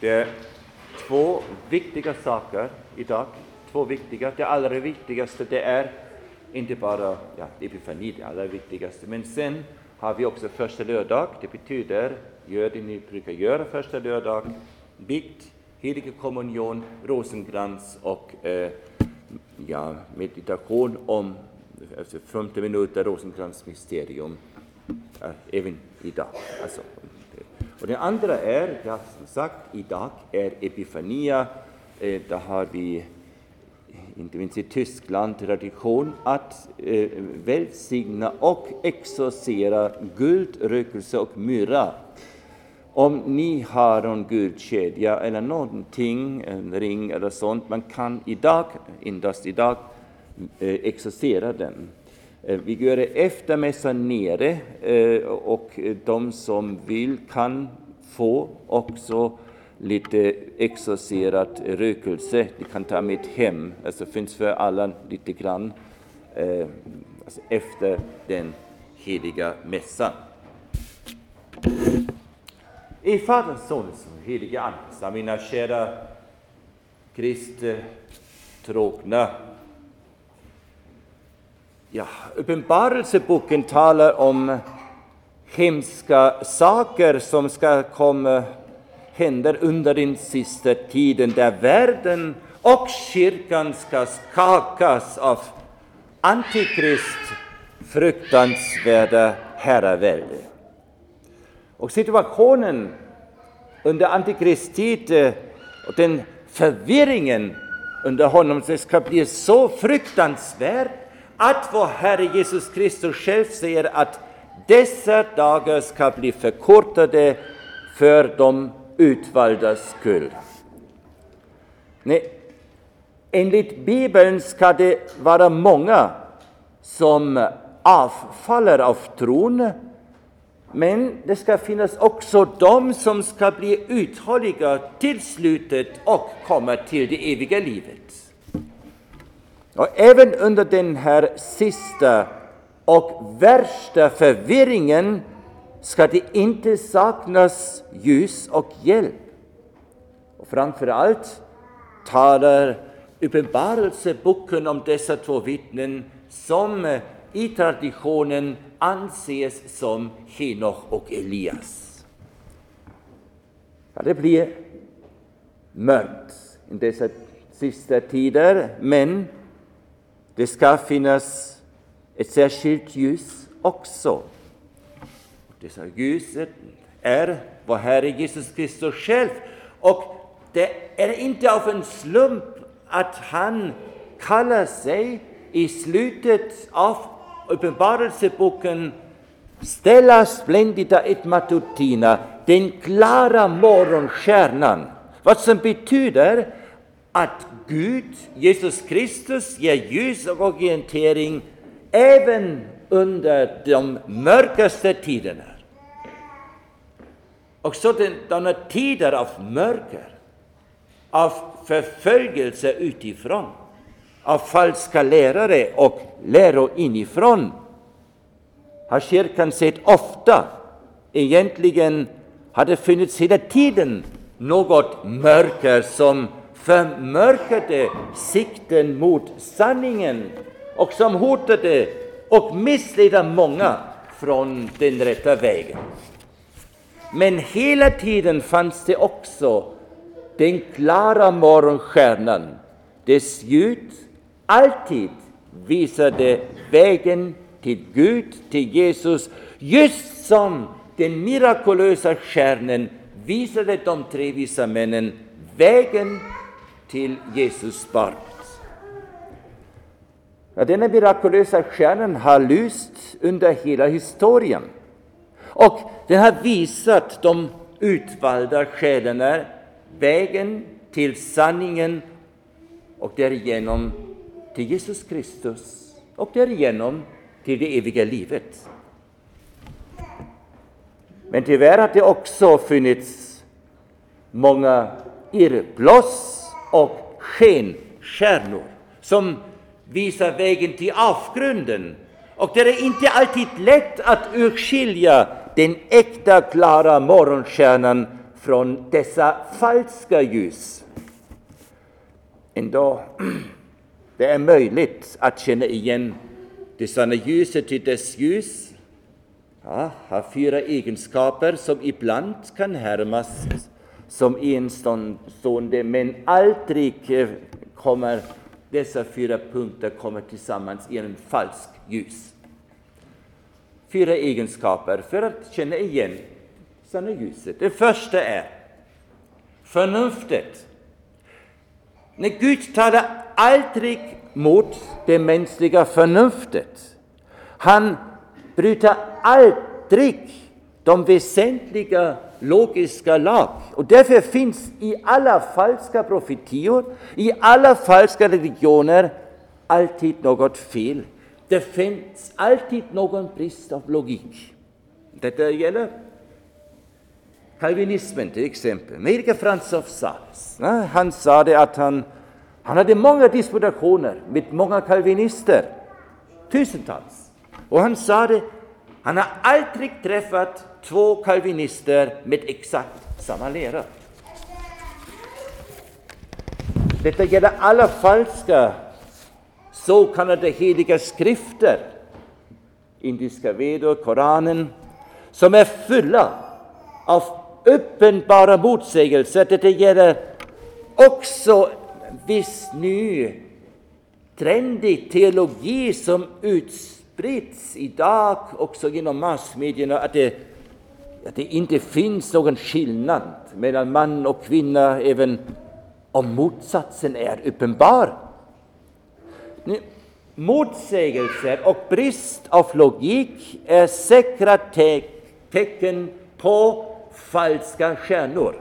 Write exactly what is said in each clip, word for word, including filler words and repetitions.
Det är två viktiga saker idag. Två viktiga. Det allra viktigaste det är inte bara ja, epifani, det allra viktigaste. Men sen har vi också första lördag. Det betyder, gör det ni brukar göra första lördag. Bikt, helig kommunion, rosenkrans och eh, ja, meditation om alltså femtio minuter rosenkransmysterium äh, även idag. Alltså, och det andra är, ja, som sagt, idag är Epifania. Eh, där har vi, inte minst i Tyskland, tradition att eh, välsigna och exorcera guld, rökelse och myra. Om ni har en guldkedja eller någonting, en ring eller sånt, man kan idag, endast idag, eh, exorcera den. Eh, vi gör det efter mässan nere eh, och de som vill kan få också lite exorcerat rökelse. De kan ta med hem, alltså finns för alla lite grann eh, alltså efter den heliga mässan. I Faderns, Sonens och helige Andes, mina kära Kristi trogna. Ja, Uppenbarelseboken talar om hemska saker som ska komma händer under den sista tiden, där världen och kyrkan ska skakas av Antikrist fruktansvärda herravälde. Och situationen under Antikrist tid och den förvirringen under honom ska bli så fruktansvärd att vår Herre Jesus Kristus själv säger att dessa dagar ska bli förkortade för de utvaldas skull. Nej, enligt Bibeln ska det vara många som avfaller av tron, men det ska finnas också de som ska bli uthålliga till slutet och komma till det eviga livet. Och även under den här sista och värsta förvirringen ska det inte saknas ljus och hjälp. Och framför allt talar Uppenbarelseboken om dessa två vittnen som i traditionen anses som Henoch och Elias. Ja, det blir mörkt i dessa sista tider, men det ska finnas ett särskilt ljus också. Dessa ljuset är vår Herre Jesus Kristus själv, och det är inte av en slump att han kallar sig i slutet av Uppenbarelseboken Stella splendida et matutina, den klara morgonstjärnan, vad som betyder att Gud, Jesus Kristus, ger ljus och orientering även under de mörkaste tiderna. Och sådana tider av mörker, av förföljelse utifrån, av falska lärare och läror inifrån, har kyrkan sett ofta. Egentligen har det funnits hela tiden något mörker som förmörkade sikten mot sanningen och som hotade och missledde många från den rätta vägen. Men hela tiden fanns det också den klara morgonstjärnan. Dess ljus alltid visade vägen till Gud, till Jesus, just som den mirakulösa stjärnan visade de tre visa männen vägen till Jesus barnet. Ja, denna mirakulösa stjärnan har lyst under hela historien. Och den har visat de utvalda själarna vägen till sanningen och därigenom till Jesus Kristus och därigenom till det eviga livet. Men tyvärr har det också funnits många irrbloss och skenstjärnor som visar vägen till avgrunden. Och det är inte alltid lätt att urskilja den äkta klara morgonstjärnan från dessa falska ljus. Ändå, det är möjligt att känna igen det sanna ljuset till dess ljus. Ja, har fyra egenskaper som ibland kan härmas som enstående, men aldrig kommer dessa fyra punkter kommer tillsammans i en falsk ljus. Fyra egenskaper för att känna igen sanna ljuset. Det första är förnuftet. När Gud talar aldrig mot det mänskliga förnuftet. Han bryter aldrig de väsentliga logiska lag. Och därför finns i alla falska profetior, i alla falska religioner, alltid något fel. Det finns alltid någon brist av logik. Detta gäller kalvinismen till exempel. Medica Franz of Sales. Han sa det att han, han hade många disputationer med många kalvinister. Tusentals. Och han sa det, han har aldrig träffat två kalvinister med exakt samma lära. Detta gäller alla falska så kallade heliga skrifter, indiska vedor, Koranen, som är fulla av uppenbara motsägelser. Detta gäller också viss ny trendig teologi som utsprids idag också genom massmedierna, att det, att det inte finns någon skillnad mellan man och kvinna även om motsatsen är uppenbar. Motsägelser och brist av logik är säkra te- tecken på falska stjärnor.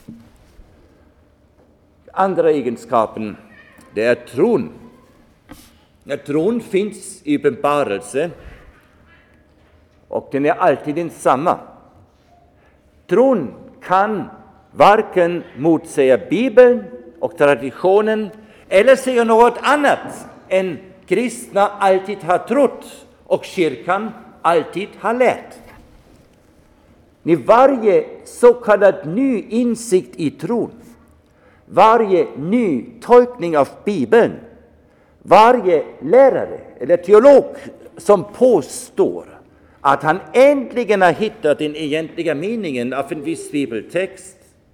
Andra egenskapen, det är tron. När tron finns i uppenbarelse, och den är alltid densamma. Tron kan varken motsäga Bibeln och traditionen eller säga något annat än kristna alltid har trott och kyrkan alltid har lärt. När varje så kallad ny insikt i tron, varje ny tolkning av Bibeln, varje lärare eller teolog som påstår att han äntligen har hittat den egentliga meningen av en viss bibeltext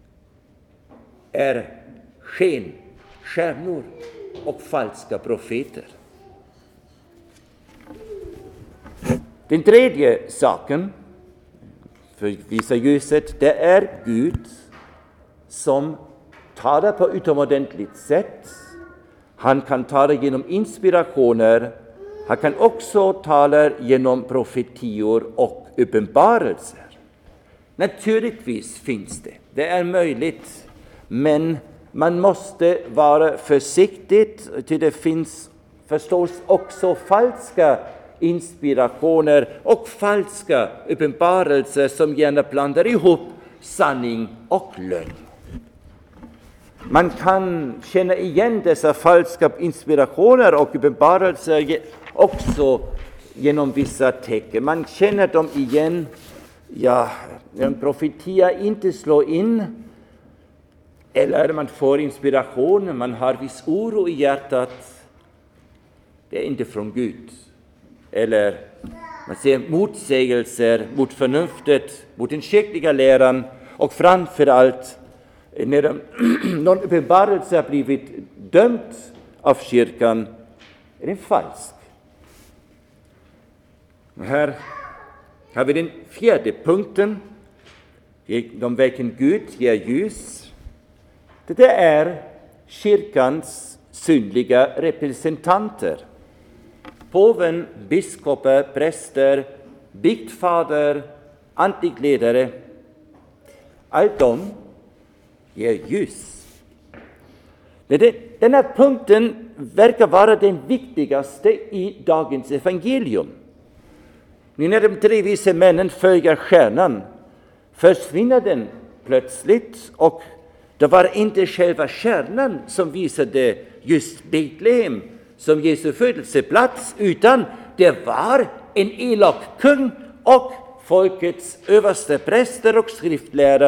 är sken, stjärnor och falska profeter. Den tredje saken för att visa ljuset, det är Gud som talar på utomordentligt sätt. Han kan tala genom inspirationer. Han kan också tala genom profetior och uppenbarelser. Naturligtvis finns det. Det är möjligt. Men man måste vara försiktig. Till det finns förstås också falska inspirationer och falska uppenbarelser som gärna blandar ihop sanning och lögn. Man kan känna igen dessa falska inspirationer och uppenbarelser också genom vissa tecken. Man känner dem igen, ja, en profetia inte slår in, eller man får inspiration, man har viss oro i hjärtat. Det är inte från Gud. Eller man ser motsägelser mot förnuftet, mot den kyrkliga läran, och framför allt när någon uppenbarelse har blivit dömt av kyrkan, är den falsk. Här har vi den fjärde punkten, om vilken Gud ger ljus. Det är kyrkans synliga representanter. Påven, biskopar, präster, biktfader, antikledare, allt de ger ljus. Den här punkten verkar vara den viktigaste i dagens evangelium. När de tre vise männen följer stjärnan försvinner den plötsligt, och det var inte själva stjärnan som visade just Betlehem som Jesu födelseplats, utan det var en elak kung och folkets överste präster och skriftlärare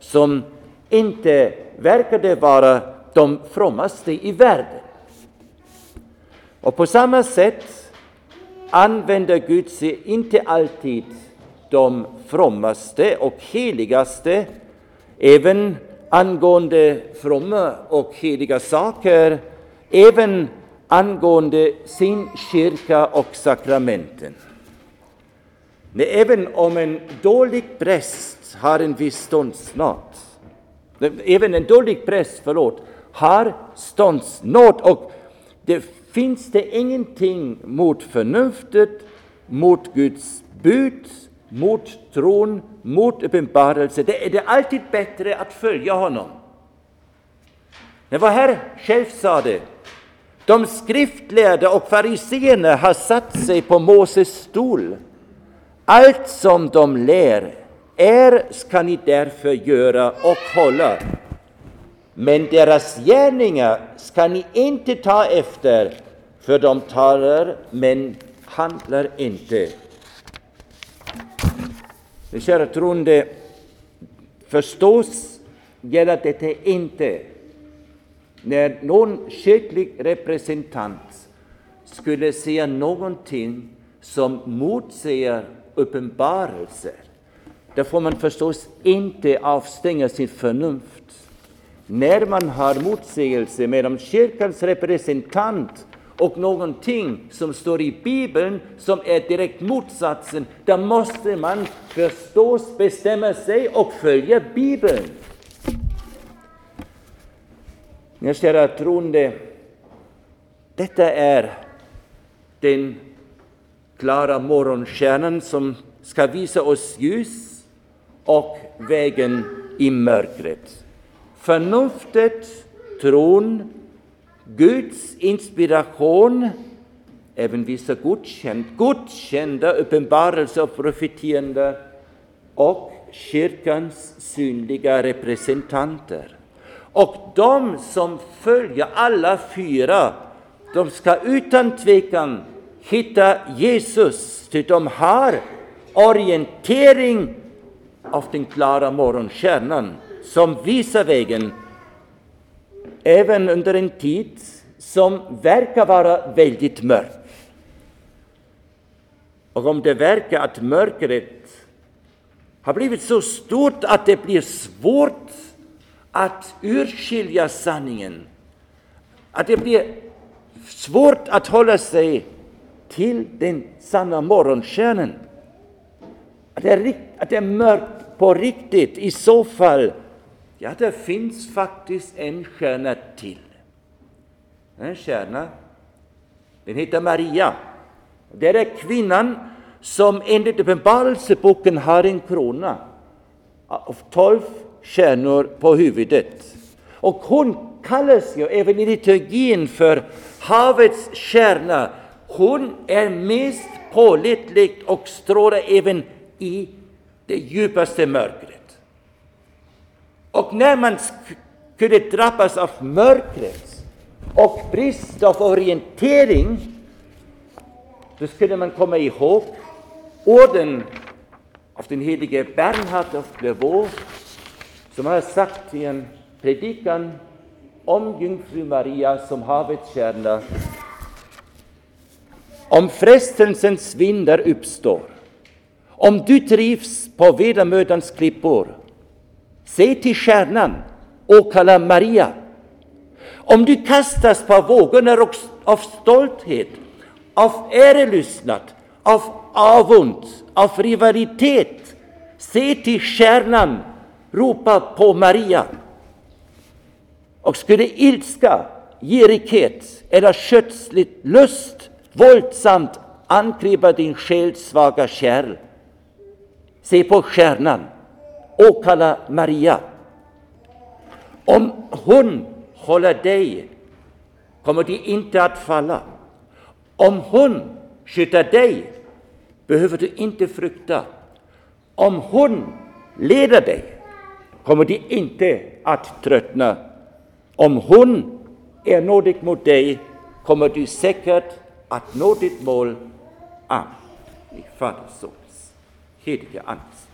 som inte verkade vara de frommaste i världen. Och på samma sätt använder Gud sig inte alltid de frommaste och heligaste, även angående fromma och heliga saker, även angående sin kyrka och sakramenten. Men även om en dålig präst har en viss ståndsnåd, även en dålig präst, förlåt, har ståndsnåd, och det finns det ingenting mot förnuftet, mot Guds bud, mot tron, mot uppenbarelse. Det är det alltid bättre att följa honom. Men vad Herre själv sa det, de skriftlärda och fariseerna har satt sig på Moses stol. Allt som de lär är ska ni därför göra och hålla. Men deras gärningar ska ni inte ta efter, för de talar men handlar inte. Det kära troende, förstås gäller detta inte när någon kyrklig representant skulle säga någonting som motsäger uppenbarelser. Där får man förstås inte avstänga sitt förnuft. När man har motsägelse mellan kyrkans representant och någonting som står i Bibeln som är direkt motsatsen, då måste man förstås bestämma sig och följa Bibeln. Mina kära troende, detta är den klara morgonstjärnan som ska visa oss ljus och vägen i mörkret. Förnuftet, tron, Guds inspiration, även vissa godkänd, godkända uppenbarelser och profetierande, och kyrkans synliga representanter. Och de som följer alla fyra, de ska utan tvekan hitta Jesus, ty de har orientering av den klara morgonstjärnan som visar vägen, även under en tid som verkar vara väldigt mörk. Och om det verkar att mörkret har blivit så stort att det blir svårt att urskilja sanningen, att det blir svårt att hålla sig till den sanna morgonstjärnan, att det är, att det är mörkt på riktigt, i så fall, ja, det finns faktiskt en stjärna till. En stjärna, den heter Maria. Det är kvinnan som enligt Uppenbarelseboken har en krona av tolv stjärnor på huvudet. Och hon kallas ju även i liturgin för havets stjärna. Hon är mest pålitlig och strålar även i det djupaste mörkret. Och när man skulle drabbas av mörkret och brist av orientering, då skulle man komma ihåg orden av den helige Bernhard av Clairvaux, som har sagt i en predikan om Jungfru Maria som havets stjärna: om frestelsens vindar uppstår, om du trivs på vedermödans klippor, se till stjärnan och kalla Maria. Om du kastas på vågorna av stolthet, av ärelystnad, av avund, av rivalitet, se till stjärnan, ropa på Maria. Och skulle ilska, girighet eller kötsligt lust våldsamt angripa din själs svaga kärl, se på stjärnan och kalla Maria. Om hon håller dig, kommer du inte att falla. Om hon skyddar dig, behöver du inte frukta. Om hon leder dig, kommer du inte att tröttna. Om hon är nådig mot dig, kommer du säkert att nå ditt mål. Amen. I Faders, Sons, helige Andes